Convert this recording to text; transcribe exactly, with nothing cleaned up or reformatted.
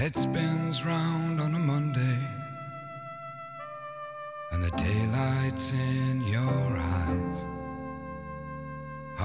head spins round on a Monday, and the daylight's